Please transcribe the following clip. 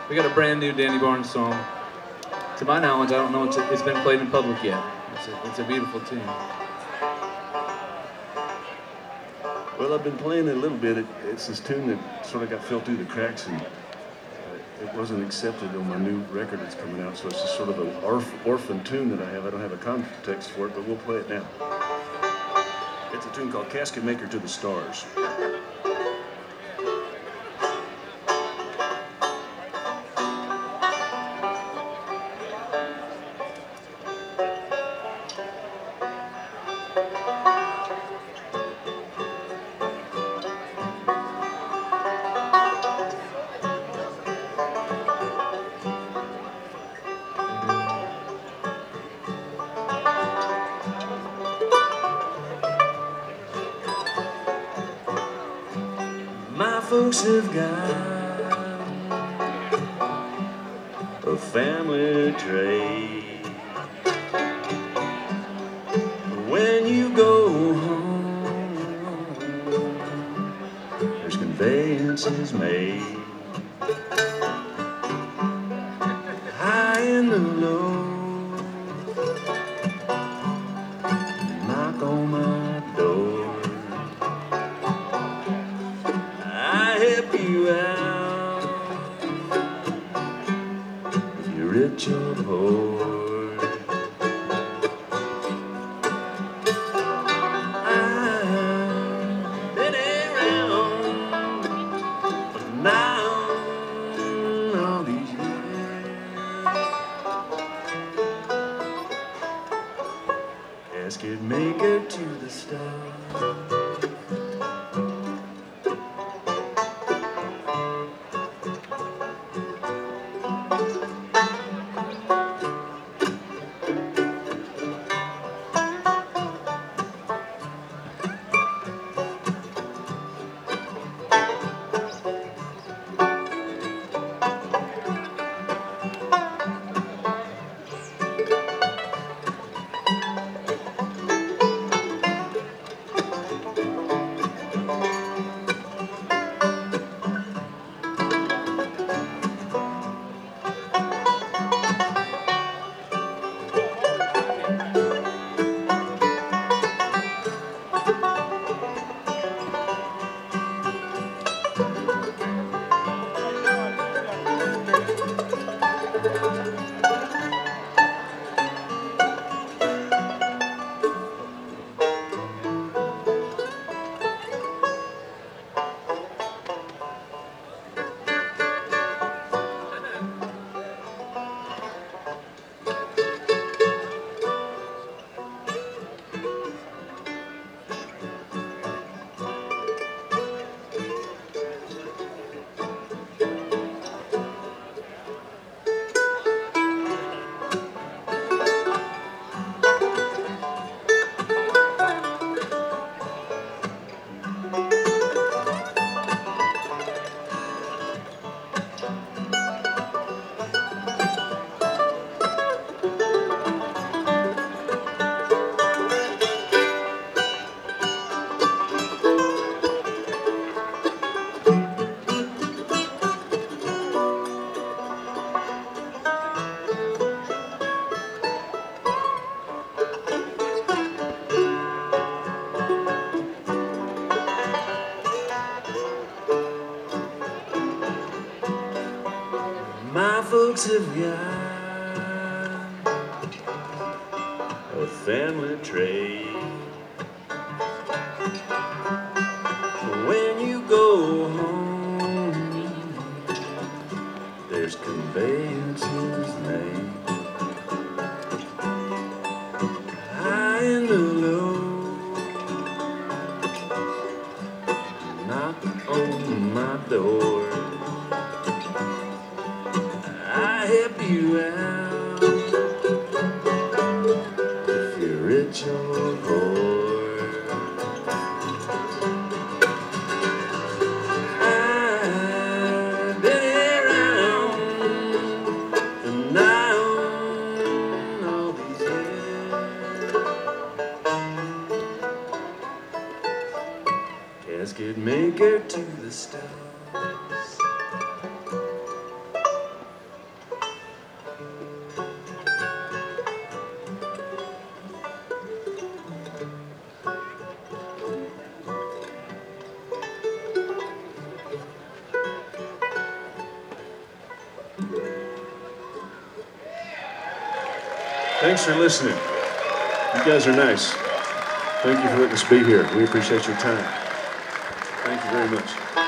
We got a brand new Danny Barnes song. To my knowledge, I don't know it's been played in public yet. It's a beautiful tune. Well, I've been playing it a little bit. It's this tune that sort of got fell through the cracks, and it wasn't accepted on my new record that's coming out. So it's just sort of an orphan tune that I have. I don't have a context for it, but we'll play it now. It's a tune called Casket Maker to the Stars. My folks have got a family trade. When you go home, there's conveyances made. High and the low, knock on my door. I help you out if you're rich or poor. I've been around now all these years. Casket maker to the stars. My folks have got a family trade. When you go home, there's conveyances made. High and the low, knock on my door. I help you out if you're rich or poor. I've been around and down all these years. Casket maker to the stars. Thanks for listening. You guys are nice. Thank you for letting us be here. We appreciate your time. Thank you very much.